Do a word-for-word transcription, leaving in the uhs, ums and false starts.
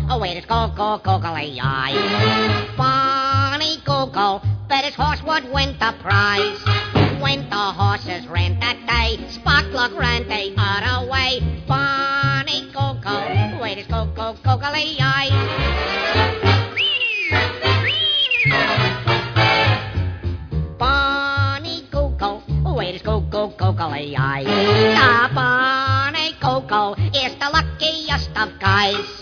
oh, wait, it's go, go, googly eye. Barney Google bet his horse would win the prize. When the horses ran that day, Sparkplug ran the other way. Barney Google, wait, it's go, go, googly eye. Barney Google, wait, it's go, go, googly eye. The Barney Google is the luckiest of guys.